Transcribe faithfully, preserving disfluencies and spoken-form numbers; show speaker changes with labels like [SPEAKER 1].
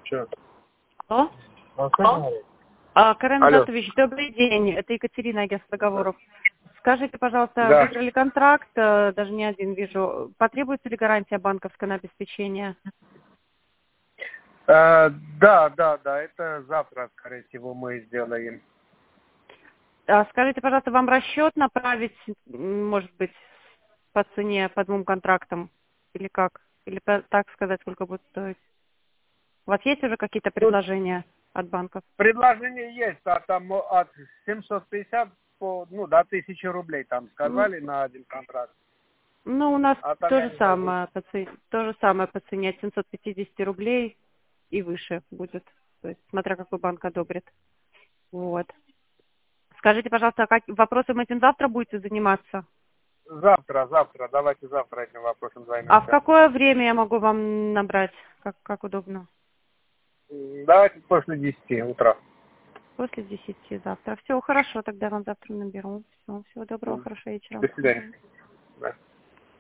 [SPEAKER 1] Че?
[SPEAKER 2] Алло?
[SPEAKER 1] Алло.
[SPEAKER 2] А, Карен
[SPEAKER 1] Алло.
[SPEAKER 2] Муратович, добрый день. Это Екатерина, агентство договоров. Скажите, пожалуйста,
[SPEAKER 1] Да.
[SPEAKER 2] выиграли контракт, э, даже не один вижу. Потребуется ли гарантия банковская на обеспечение?
[SPEAKER 1] Э, да, да, да, это завтра, скорее всего, мы сделаем.
[SPEAKER 2] А, скажите, пожалуйста, вам расчет направить, м, может быть, по цене, по двум контрактам? Или как? Или по- так сказать, сколько будет стоить? У вас есть уже какие-то
[SPEAKER 1] Тут
[SPEAKER 2] предложения от банков?
[SPEAKER 1] предложение есть, а там от семьсот пятьдесят по, ну, до тысячи рублей там
[SPEAKER 2] М,
[SPEAKER 1] сказали на один контракт.
[SPEAKER 2] Ну, у нас
[SPEAKER 1] А там
[SPEAKER 2] то
[SPEAKER 1] я
[SPEAKER 2] же
[SPEAKER 1] не знаю.
[SPEAKER 2] самое по цене, то же самое по цене от семьсот пятьдесят рублей и выше будет. То есть, смотря какой банк одобрит. Вот. Скажите, пожалуйста, а как, вопросом этим завтра будете заниматься?
[SPEAKER 1] Завтра, завтра, давайте завтра этим вопросом
[SPEAKER 2] А в
[SPEAKER 1] займемся.
[SPEAKER 2] какое время я могу вам набрать? Как, как удобно?
[SPEAKER 1] М, Давайте после десяти утра.
[SPEAKER 2] После десяти завтра. Все, хорошо, тогда я вам завтра наберу. Все, всего доброго,
[SPEAKER 1] М,
[SPEAKER 2] хорошего вечера.
[SPEAKER 1] До
[SPEAKER 2] Мгм.
[SPEAKER 1] свидания. Да.